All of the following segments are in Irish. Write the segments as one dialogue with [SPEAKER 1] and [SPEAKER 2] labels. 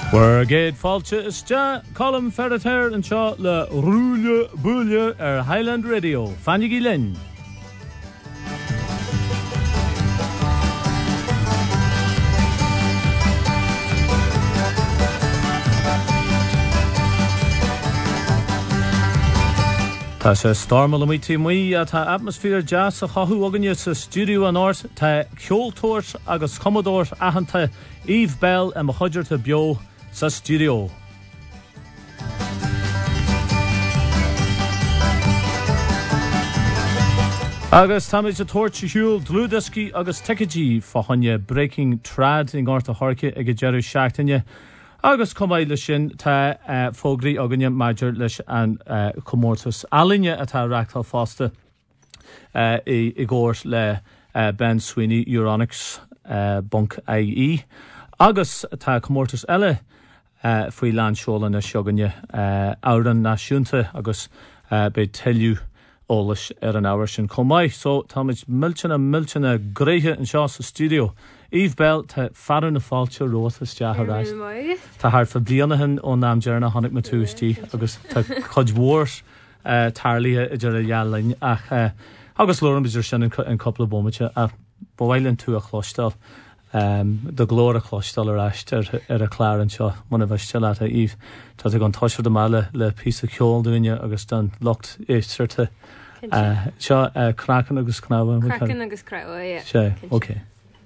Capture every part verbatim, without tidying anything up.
[SPEAKER 1] We're gate falcha is ja column ferreter and shot le rule bulle er Highland Radio. Fanny Gillen. Tá sé stormal am tí muí a tá atmosfér jazz a chathú aganne sa studio an ort tá ceoltóirs agus commodóir ahananta Eve Bell a mo chuidir ta bio sa studio. Agus táid a tuairt siúil dlúdascí agus teicidí fáhanne breaking trad in gáirta thorcha ag dearú seachtaine. Agus cumáid le sin tá uh, fógraí aganne maidir leis an uh, commórtas alinne atá reachtal fásta uh, i, i ggóir le uh, Ben Sweeney Euronics uh, Bunk I E. Agus tá commórtas eile uh, faoi lean seola na seoganne uh, áran náisiúnta agus uh, be teiliú ólas ar an áhar sin cumáid. So táid miltena miltena gréithe an seo sa studio. Eve Bell, tá faran na fáilte rótas deathráis. Tá thar fa blianahan ó nám dearna tháinig me túistí agus tá chuid mhór uh, tarlaithe i deireadh lealainn ach uh, agus lóram idir sin an coppla bómate a bhhailinn tú a chlóistal um, do glór a chlóistal ar eist ar, ar a chláir an seo muna bheiste leat a Eve. Tá ag an toisir do mála le pí a ceol dúine agus den locht éistrirte. Uh, seo uh, cracan agus cnáha.
[SPEAKER 2] Cracan agus cráha, yeah.
[SPEAKER 1] Sé, ok.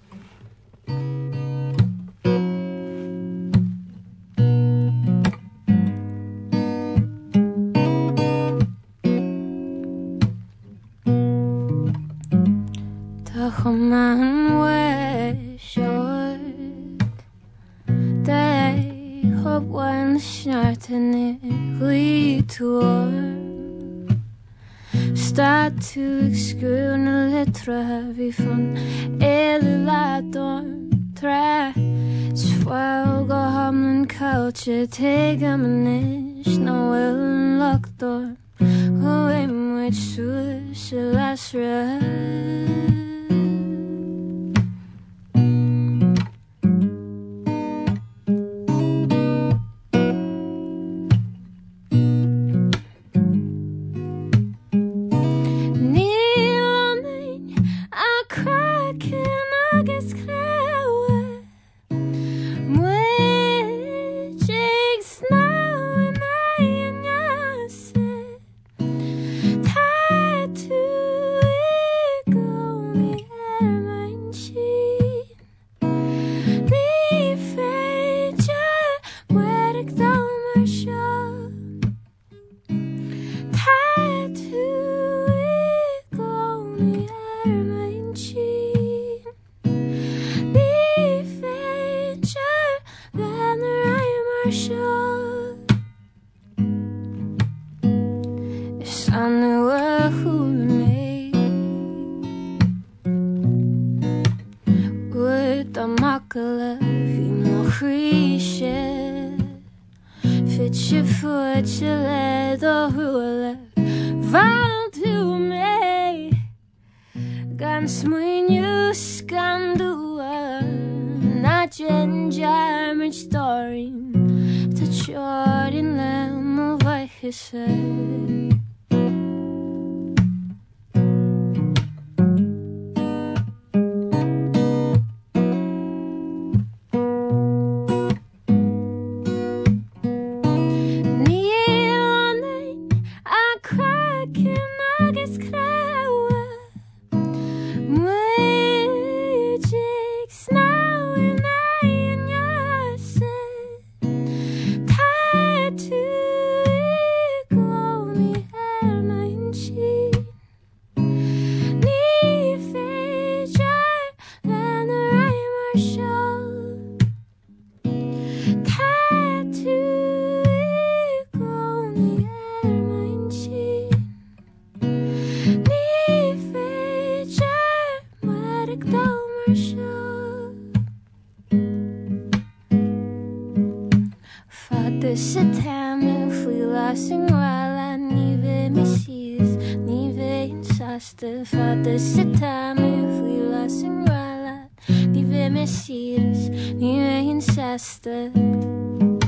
[SPEAKER 2] Man way short They hope when starting it we tour Start to exclude a letra vi från Elilador trä Swell go hamnen culture take a manish no will lock door Who am which social last rest
[SPEAKER 3] Ni ve Messias, ni ve inceste.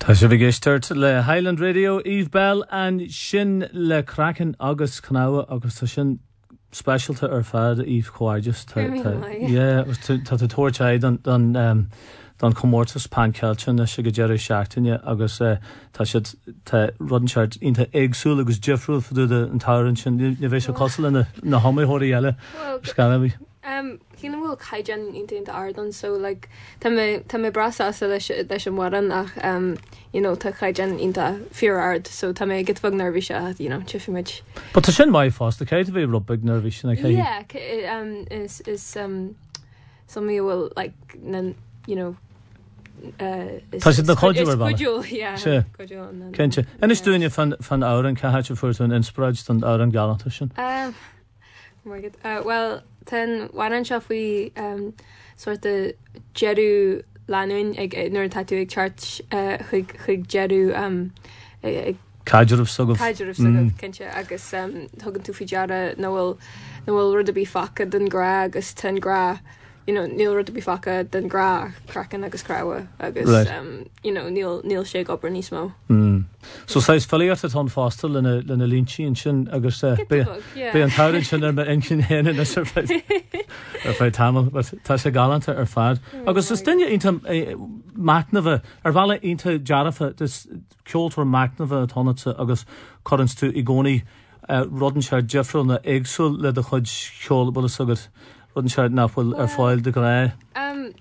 [SPEAKER 1] Tá sé bhí géisteart le Highland Radio, Eve Bell an sin le Kraken agus Cnáha agus tá sin specialta ar fad Eve Chomhairdeas. Yeah, tá tá tuairteid don don um don Comórtas Pancalchan na si go deireadh seachtaine agus tá siad tá rudanseart ionta éagsúil agus Jeffrúil faúda an tárann sin ní bheith se cosla na na homaithirí eile scanabhí.
[SPEAKER 2] Um, Cían bhfuil caiidean intaonnta ardan, so like tá mé brasasa leis leis an mharan ach um, you know, tá caiidean inta fear ard, so tá mé git bag nervhí you know, tifiimiid.
[SPEAKER 1] But tá sin mai fásta, céit a bhí rub bag nervhí sin a
[SPEAKER 2] Yeah, um, is, is um, some of you will like, you know,
[SPEAKER 1] Tá siad na codúil bhana.
[SPEAKER 2] Codúil, yeah.
[SPEAKER 1] Sé. Céinte. Inis dúine fan fan áran caiite fuirtú an inspiraid don áran galanta sin?
[SPEAKER 2] Um, my God. Uh, well, ten waran seo faoi um, sort of jeru lanún ag nuair taú ag chart chuig chuig jeru um, ag
[SPEAKER 1] Caidirh sugah.
[SPEAKER 2] Caidirh sugah, cinse, agus um, thugann tú fideara nó bhfuil nó bhfuil rud a bí faca den gra agus ten gra. You know, níl rud a bí faca den gra Kraken agus Cnáha agus
[SPEAKER 1] right.
[SPEAKER 2] um, you know, níl níl sé obair níos mó.
[SPEAKER 1] Mm. So sais fallíart atá fásta lena lena línsín sin agus be an táirn sin ar incin héana na ar fáid tamil, tá sé galanta ar fad. Agus is duine ionta macnamh ar bhela ionta dearafa dus ceoltar macnamh atánacha agus corrans tú i gcónaí rudanseart Jeffrúil na éagsúil le a chuid ceol bula sugad. Rudanseart nachfuil ar fáil de gré.
[SPEAKER 2] Um,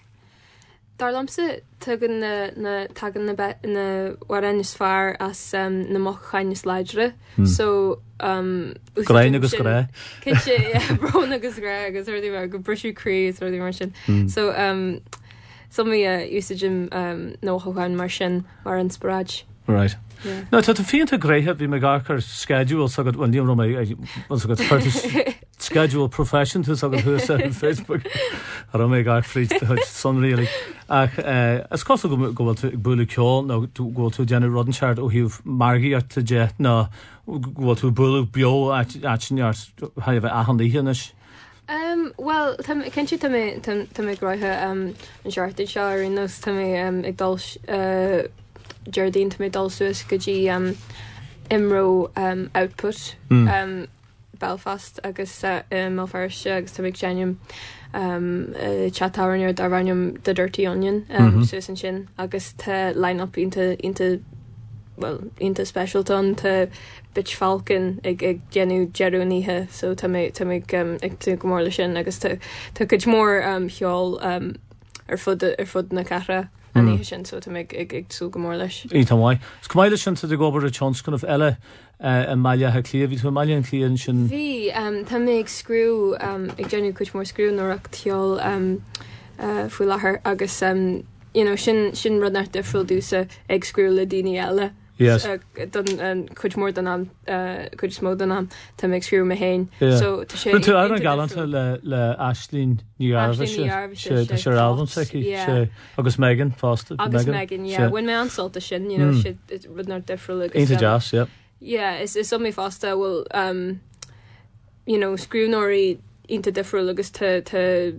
[SPEAKER 2] Dar lamsa tugan na na tagan na be na waran is far as um, na mochain is leidre. Hmm. So um
[SPEAKER 1] gré agus gré.
[SPEAKER 2] Kitche yeah, brown agus gré agus ordi mar go brushy crease ordi mar sin. Hmm. So um some of uh, usage um no hohan mar sin mar inspiraj.
[SPEAKER 1] Right.
[SPEAKER 2] Yeah.
[SPEAKER 1] No, tá fianta gréthe bhí me gachar schedule sagad well níom mé sagad first schedule profession to sagad thuas on Facebook ar mé gar free son really ach as cos go go bhfuil tú bula ceol nó go tú déanú rudanseart ó hiúh margaí ar te je ná bhfuil tú bula bio atneart ha bheith ahandaíhanis.
[SPEAKER 2] Um, well, cén si tá mé groithe um, an seartid seo ar inos tá mé um, ag dul uh, Jardine to me dul suas go dtí um, imro um, output mm. um, Belfast agus uh, Melfarse agus tá ag genium um, uh, chatáhairne ar darhainm The Dirty Onion um, mm-hmm. suas an sin agus tá line up into into well into specialton tá Bitch Falcon ag ag genú jeúníthe so tá mé tá mé um, ag tú go mór lei sin agus tá tá cuid mór um, cheol um, ar fud ar fud na cara. Aní sin so to make ag ag sú go mór leis.
[SPEAKER 1] Ítá mai. Scomáile sin de gobar a chans gon of eile an maiile ha clia ví tú maiile an clia sin.
[SPEAKER 2] Bhí um tá mé ag screw um ag genú cuid mór screw nó teol um uh fu láthair agus um you know sin sin rudnar difriúil dúsa ag screw le daoine eile.
[SPEAKER 1] Yes.
[SPEAKER 2] Uh, done um, could more than am uh, could smód than am to make screw me hain.
[SPEAKER 1] Yeah.
[SPEAKER 2] So to share.
[SPEAKER 1] But to add galanta le le Aisling ní Arva she she her album seki she agus Megan Foster
[SPEAKER 2] agus Megan yeah when me ansalt the shin you know mm. she it would not differ like
[SPEAKER 1] into jazz yeah
[SPEAKER 2] yeah it's it's something Foster will um you know screw nori into differ agus to to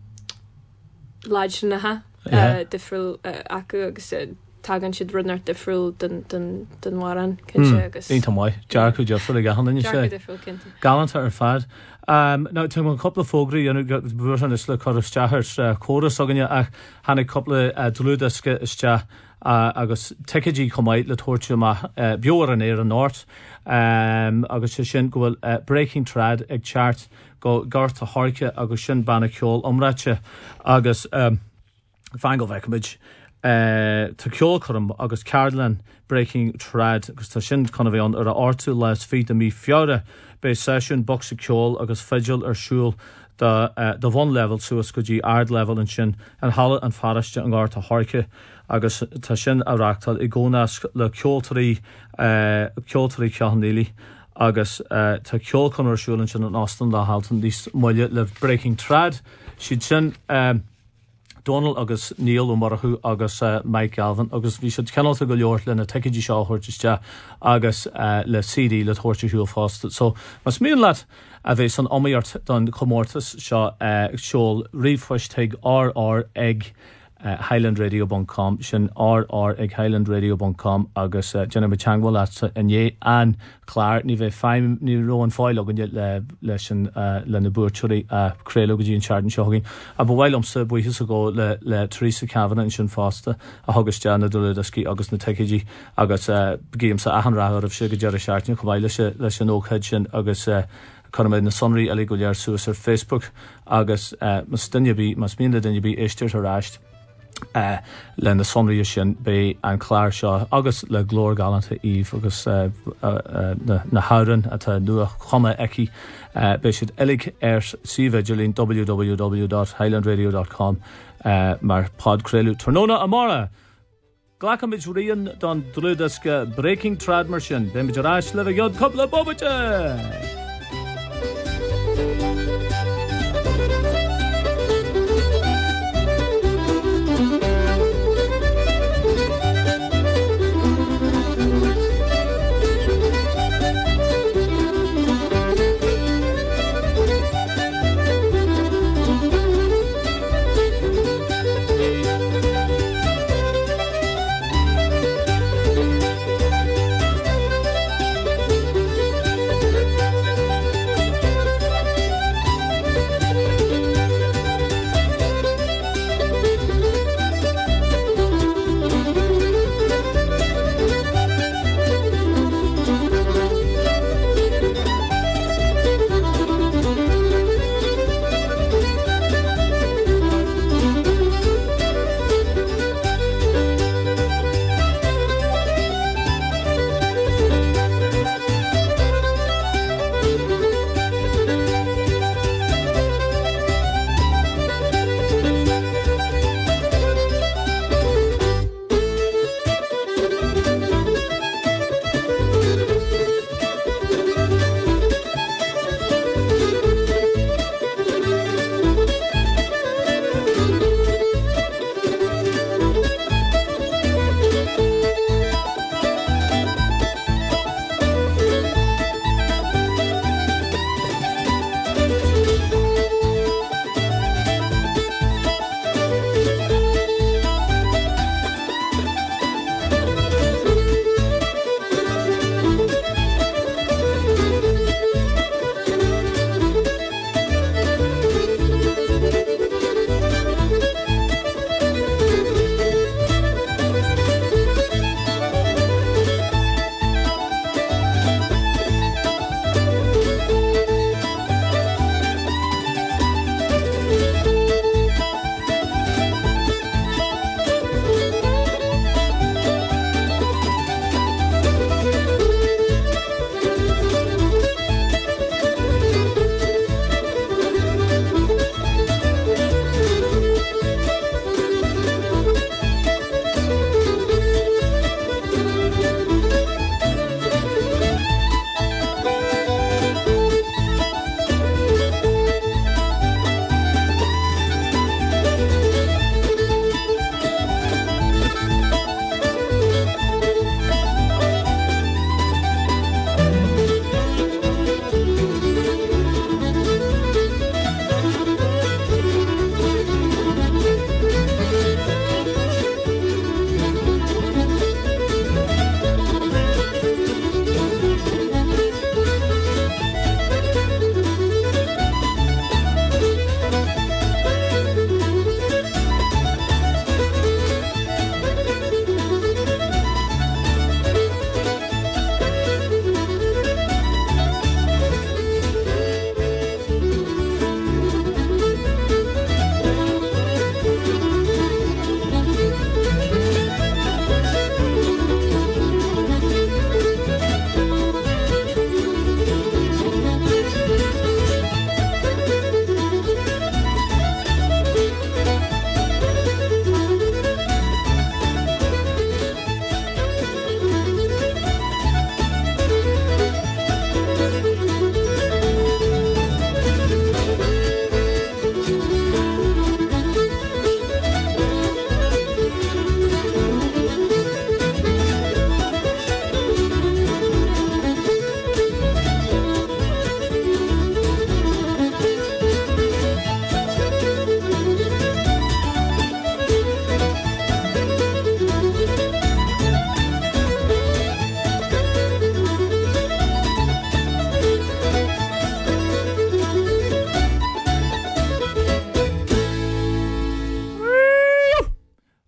[SPEAKER 2] large na ha uh differ uh, aku agus uh, tagan siad runnar difriúil den den den waran cinse agus.
[SPEAKER 1] Ínta mai, Jarcu Jeffrey ag ahan inne sé. Galanta ar fad. Um, now, tu an couple of fógraí an bhuair an is le choras teachart córas aganne ach hána couple uh, dlúdasca iste uh, agus teicidí chomáid le tuairte ma uh, beor an éir an náirt um, agus sin go bhfuil uh, Breaking Trad ag chart go gart a háirce agus sin banna ceol omráte agus um, fan go bheicimiid Uh, tá ceol chum agus Carolan Breaking Trad agus tá sin chuna bhí an ar a áirtú leis fi a mí fiara be session boxa ceol agus feideal ar siúil de uh, de bhain level suas go dtí ard level an sin an hala an faraiste an gáir tá háirce agus tá sin areachtal i gcónas le ceoltarí uh, ceoltarí ceannéili agus uh, tá ceol chun ar siúil an sin an Austin le haltan dís muile le Breaking Trad siad sin um, Donald agus Neil O'Marahu agus uh, Mike Galvin agus bhí siad ceanal go leor lena teicidí seo chuirteiste agus uh, le C D le tuairte siúil fásta. So mas míon leat a bheith san omíart don Comórtas seo uh, seol riomhfuisteigh R R ag uh, highland radio dot com sin r r ag highland radio dot com agus uh, Jenna Machangwal at inné an Clar ní bheith feim ní roan fáil agan le leis an le na búirtúirí a créile go dtíon seaardan seogin a bhhailm sa buchas a go le le Teresa Kavanagh sin fásta a thugus deanna dulúdascí agus na teiciidí agus bgéim sa ahan ráthar of si go dearra seaartne go bhhaile leis an óchéid sin agus Conmid na sonraí a go lear suas ar Facebook agus mas dunne bí mas mína dunne bí éisteart aráist Uh, le na sonraí sin bé an chláir seo agus le glór galanta íomh agus uh, uh, uh, na, na háran atá nua chuma eici uh, bé siad eig ar siomh Jolín w w w dot highland radio dot com uh, mar podcréilú Tróna amara Glachamid rion don drúdasca Breaking Trad mar sin bé mid arás le bheith coppla bobbate.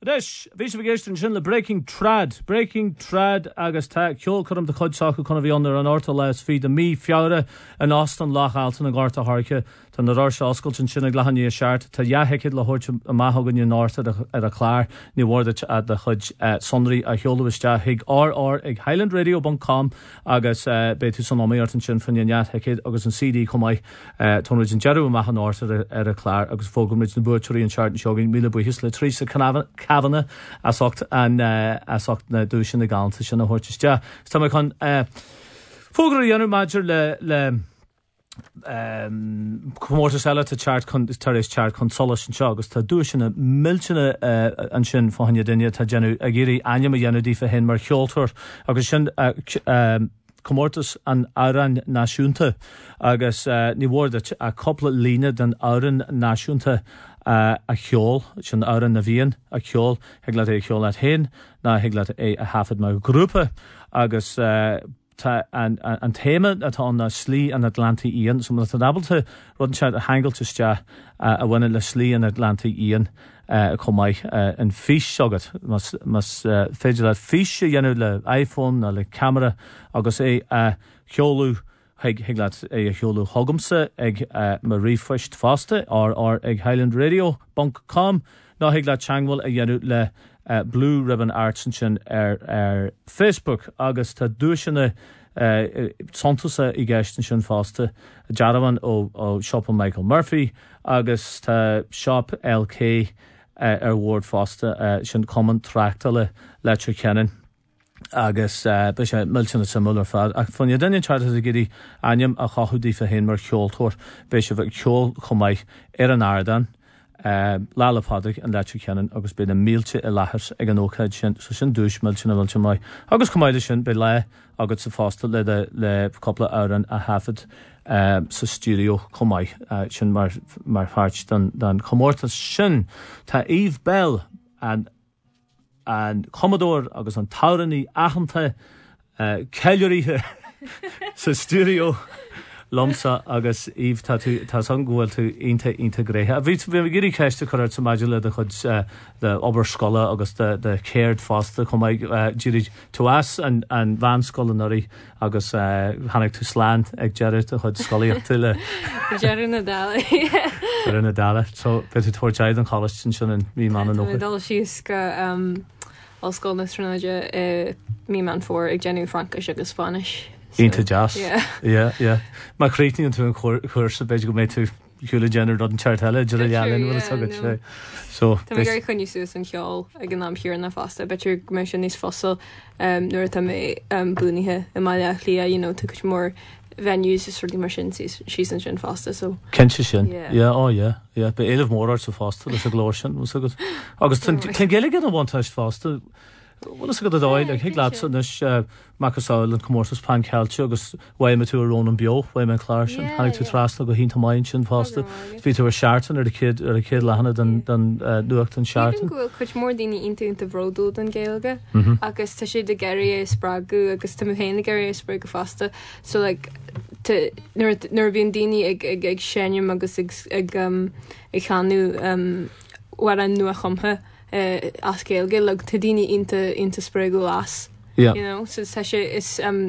[SPEAKER 1] This, Visa Vigation Shin, the Breaking Trad, Breaking Trad, agus ta, Kjol Kurum, the Cod Soccer, Kuna Vionder, and Orta Les Feed, the Me, Fiora, and Austin, Loch Alton, and Garta Harka, to the Rosh Osculton, Shin, Glahania Shart, to Yahekid, Lahorch, Mahogan, North at a Clar, New Wardich at the Hudge, Sundry, a Hjolowis Jahig, or or ag Highland Radio Buncom, agus Betu Sonomi, Orton Shin, Fin Yahekid, agus and C D, Comai, Tonridge and Jeru, Mahan North at a Clar, agus Fogumridge, and Butchery, and Shart, and Shogging, Mila Buhisla, Teresa Kavanagh, Asocht, and Asocht, na Dushin, the Gallant, Shin, a Horchis Ja. Stomachon, Foguri, Yanu Major, le, le, um Comórtas eile tá chart con tar éis chart consolas an seo agus tá dúisina miltena an sin fáinne duine tá genu a géirí aine a dhéanú dífa hen mar cheoltóir agus sin Comórtas an áran náisiúnta agus ní bhórda a coppla lína den áran náisiúnta a cheol sin áran na bhíon a cheol heagla é cheol at hen ná heagla é a hafad mar grúpa agus Ta an an téma atá na slí an Atlantic Ian so man tá able to run chat a hangel to sta a winna le slí an Atlantic Ian a comai an fish sogat mas mas féidir le fish yenu le iPhone na le camera agus é a cheolú heag heaglat é a cheolú hogamsa ag Marie Fisht Fosta or or ag Highland Radio Buncom ná heaglat changwal a yenu le Uh, Blue Ribbon Arts and Shin ar ar Facebook agus tá dúisina uh, Santosa i gceist an sin fásta Jaravan ó ó Shop Michael Murphy agus tá Shop L K uh, ar Ward fásta uh, sin common tractale letter Kennen agus uh, be sé miltena sa muller fad ach fanne dunne chat a gidi anim a chahudí fa hen mar cheoltóir be sé bh cheol chomai ar an ardan Uh, Lala Padraig and Leitri Kennan agus been a mílte a lahar ag an ócraid sin so sin dúis miltin a bhilte mai agus cumáide sin be le agus sa fásta le le coppla áran a hafad uh, sa studio cumai uh, sin mar mar fart dan dan comórtas sin tá Eve Bell and and Commodore agus an tauraní achananta uh, ceileirí sa studio Lomsa agus Eve tá tú tá san ghfuil tú inta inta gréthe. A bhí bhí gurí ceiste chuir sa maidir le de chud de oberscola agus de de céird fásta chumai ddíri tú as an an bhain scolanóí agus hanig tú sláán ag deiread a chud scoíocht le
[SPEAKER 2] Jerry Nadal.
[SPEAKER 1] Jerry Nadal. So bit tú tuairteid an cholas sin sin an mí man an nócha.
[SPEAKER 2] Nadal síos go ollscoil na Srinaide mí man fór ag Jenny Francais agus Spanish.
[SPEAKER 1] Into jazz.
[SPEAKER 2] Yeah.
[SPEAKER 1] Yeah, yeah. Ma creating into a course of basically made to Hula Jenner dodden chartella, Jilla Yallen, what a sugget. So,
[SPEAKER 2] Tá very cunny Susan Kjol, ag an am here in the fasta, but your commission is fossil, um, nor ta me, um, Boonihe, and my lia, you know, took more venues, is sort of machines, she's in Shin Fasta, so.
[SPEAKER 1] Kent Shin?
[SPEAKER 2] Yeah.
[SPEAKER 1] Yeah, oh yeah, yeah. But Elif more arts of Fasta, there's a glorian, was a good. August, ten Gilligan on one touch Fasta. Well, it's a good idea. Like, he's lads on this Macasol and Comórtas Pan Calcio, agus way me to a Ronan Bio, way me Clarkson, and to Trasla go hinta mine shin fasta. Speak to a Sharton or the kid or a kid Lahana than than Newark and Sharton.
[SPEAKER 2] Even go kuch more dini into into Brodo than Gaelga. Agus ta she de Gary Spragu, agus ta me the Gary Spragu fasta. So like to ner ner being dini ag ag ag Shenyum agus ag um ag Hanu um what I knew a chumha. Uh, as Gaelge, like Tadini into into Spragu las,
[SPEAKER 1] yeah,
[SPEAKER 2] you know. So it's it's um,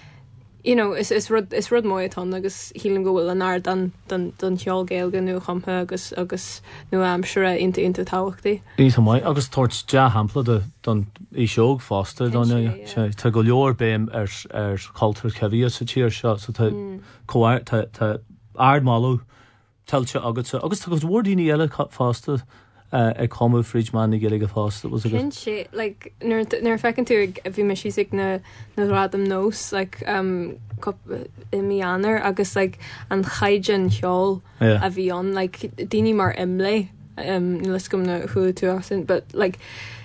[SPEAKER 2] you know, it's it's rud it's rud moy ton agus healing go will an ard dan dan dan Hjal Gaelge nu champa agus agus nu am sure into into tawachti.
[SPEAKER 1] Into moy agus torch ja hampla de dan I shog faster dan ja. Ta go your beam er er culture heavy so cheer shot so ta co ta ta ard malu telcha agus agus ta go wordini ela cut faster. Uh, a common fridge man gillig a fast. That was a good.
[SPEAKER 2] Shit, like near near feckin to if you miss like na na radam nose like um cup imianer agus like an chaijan hjol a vion like dini mar emle um let's come na who to accent but like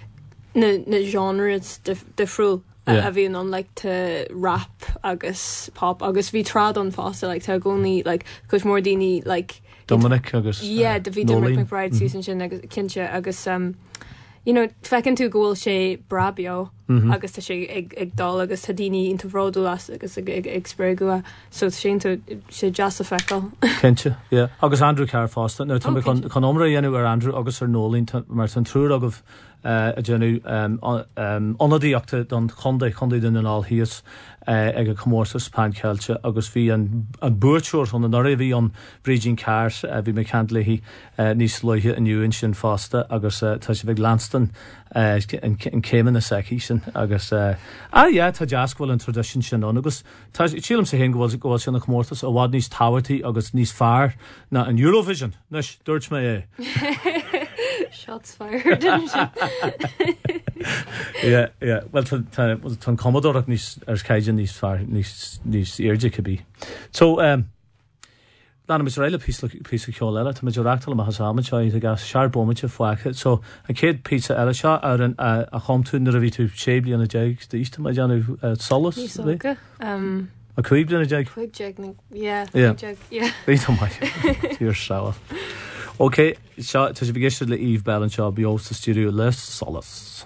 [SPEAKER 2] na na genre it's the the full a vion on like to rap agus pop agus vi trad on fast like to go only like cause more dini like.
[SPEAKER 1] Dominic agus
[SPEAKER 2] yeah the video Dominic McBride Susan Shin agus Kincha agus um you know feckin to goal she brabio
[SPEAKER 3] agus tá sé ag dá agus tá daoine inta bhródú las agus ag spréú so sé sé jazz a feicáil.
[SPEAKER 1] Kense, yeah. Agus Andrew Carr fásta. Now, tá chun omra dhéanú ar Andrew agus ar nólín mar san trúr agah a déanú onadíochta don chundaí chundaí den an áhíos ag a comórtas pánceilte agus bhí an búirtúir chun an orí bhí an Brídín Carr bhí me candlaí níos loithe aniuin sin fásta agus tá sé bheith Lanston an céimen na seicí sin agus a yeah, tá jazzhfuil an tradition sin an agus sílam sa hen gohfuil gohfuil sin na comórtas a bhád níos táhairtaí agus níos fearr na an Eurovision. Nes dúirt mé é.
[SPEAKER 3] Shots fired.
[SPEAKER 1] Yeah, yeah. Well, tan Commodore níos ar caiidean níos fearr níos níos éirde cabbí. So, um, Lána mis réile pí pí ceol eile, tá meidir reachtal am a hasáman seo a gas sear bomite foicha. So, an céad pizza eile seo ar an a chomtún na a bhí tú sébli an a deag d'ísta mai deanú solas?
[SPEAKER 3] Níos óga. Um,
[SPEAKER 1] a cuib blian a deag?
[SPEAKER 3] Cuib deag, yeah.
[SPEAKER 1] Yeah.
[SPEAKER 3] Deag, yeah.
[SPEAKER 1] Bhí mai. Tíor sáil. OK, seo, tá sé bhí geiste le Eve Bell an seo bíos sa studio le solas.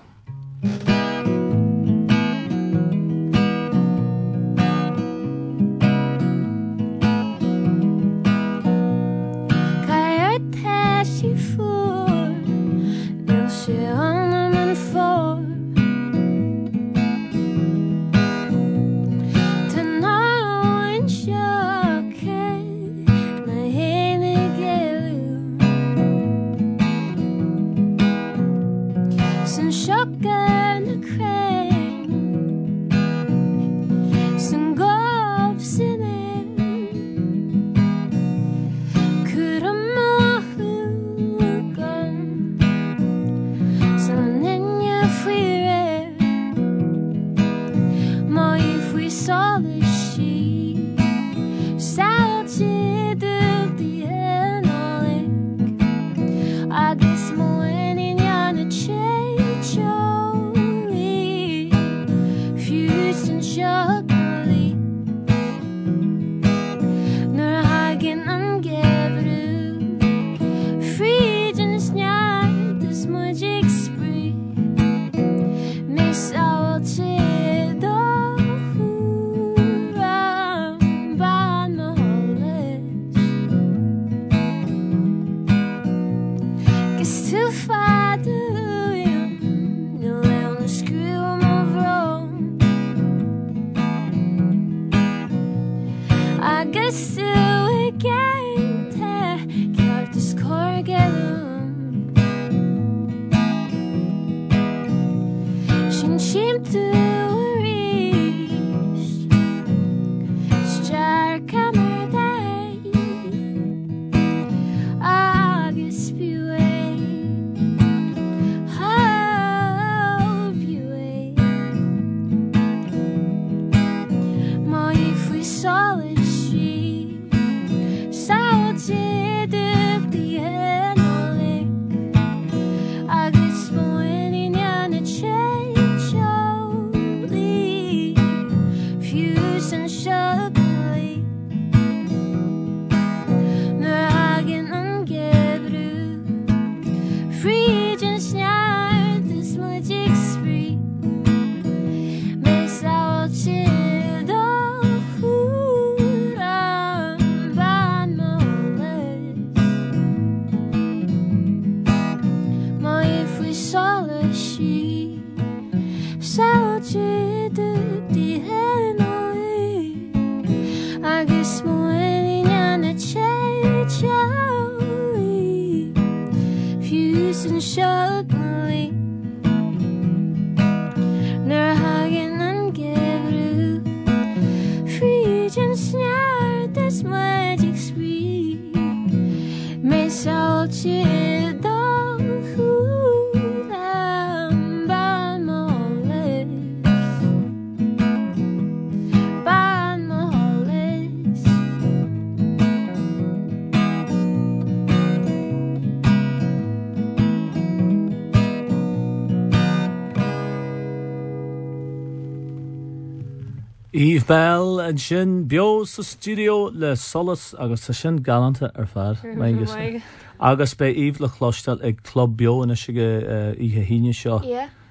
[SPEAKER 1] Eve Bell and sin bio sa studio le solas agus sa sin galanta ar fad agus be Eve le chlostal ag club bio in a sige uh, ihe híne seo.
[SPEAKER 3] Yeah.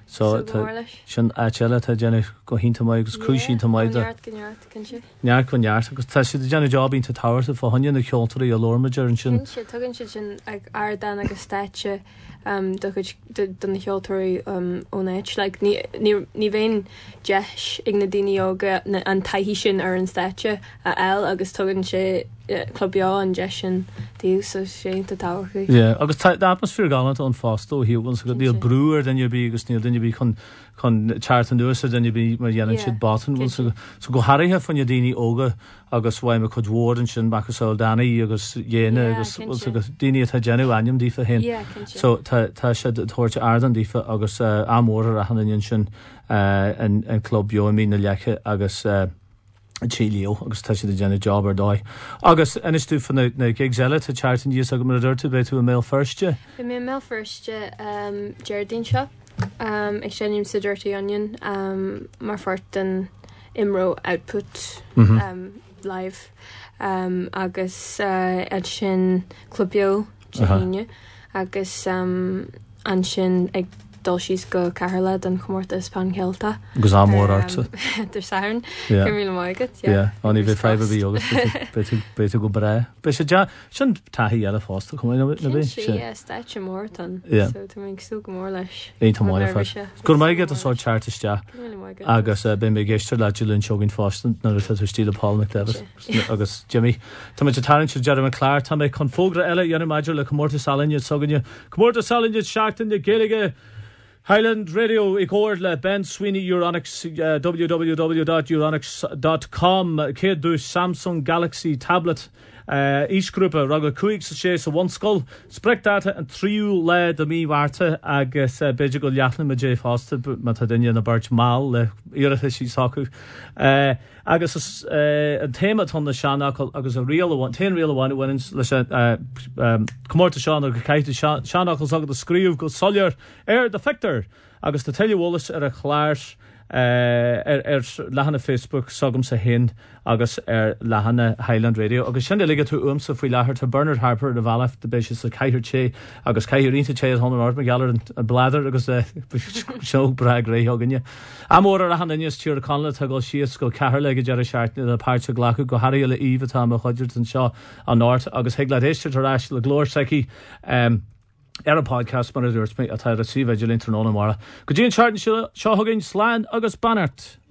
[SPEAKER 1] So sin eile tá déanana go hinnta mai agus cruúsínta maidide. Neart go neart agus tá si déanana jobbín tá táirta fá haine na ceoltarí a lormaidir an sin.
[SPEAKER 3] Sin tugann si sin ag ardan agus stáite don na cheoltarí ónéit, le ní bhéon deis ag na daine óga an taihí sin ar an stáite a eil agus tugann sé clubbeá an de sin tíú sa sé a táhachaí.
[SPEAKER 1] Yeah, agus tá atmosfér galant an fástó hiúgann sa go díal brúir den bí agus níl den bí chun chun teart an nuasa den bí mar dhéanann siad batan bhil so go hairthe fan daoine óga agus bhaim a chud mhór an sin bachas daanaí agus dhéine agus daine tá déanú aim dífa hen. So tá sé thuirte ardan dífa agus amór a hanainn sin an club beo mí na lecha agus Chileo agus tá si de déanana job ar dóid. Agus inis tú fan na gig eile tá teartan díos aga mar dúirtu be tú a mail firstste?
[SPEAKER 3] Ba mé mail firstste Geraldine seo ag sénim sa Dirty Onion mar fort an Imro output live agus ed sin clubbeo Jahine agus an sin ag dul síos go Carla den chomórta Span Celta.
[SPEAKER 1] Agus amór arta.
[SPEAKER 3] Der sairn, go míle maigad.
[SPEAKER 1] Aní bheith freibe bhí agus beitu go bre. Be sé sin taí eile fásta chum na bhí?
[SPEAKER 3] Sin sí, stáit sé mór tan, so tú mé sú go mór leis.
[SPEAKER 1] Éon tá máir fe. Gur maigad a sá chartiste agus ben mé géistir le Julian Shogin fástan na ru tú stíle Paul McDevitt agus Jimmy. Tá mé talent se Jeremy Clark, tá mé chun fógra eile dhéanam maidir le chomórta salinne soganne. Chomórta salinne seachtain de géige Highland Radio ag óir le Ben Sweeney Euronics uh, w w w dot euronics dot com céad dús Samsung Galaxy tablet uh, ísgrúpa rag a cuaig sa sé sa one skull sprectáta an tríú le do mí bhharrta agus uh, beidir go leachna me dé fásta ma tá daine na bart máil le iirithe sí sacu uh, agus uh, an téma tan na seanachil agus a réal bhain té réal bhain bhain leis comórta seán go caiite seanachil agad a scríomh go solir ar de fector agus tá teileholalas ar a chláir ar ar lehanana Facebook sagam sa hen agus ar lehanana Highland Radio agus sin ligad tú um sa faoi lethir tá Bernard Harper de bhealach de béis sa caiithir sé agus caiithir ínta sé hon ort me galar an bladder agus seo brag ré haganne. Amór ar a hanainne tíir conla tá go sios go cehar le go dear seaartna a páirte ghlacha go haí le íomhtá a chuidir an seo an náirt agus heag le éiste tarráis le glór seici ar an podcast mar a dúirt mé a tá a síbh Julian Tróna mara. Go dtíon seaartna seo hagann sláán agus bannart.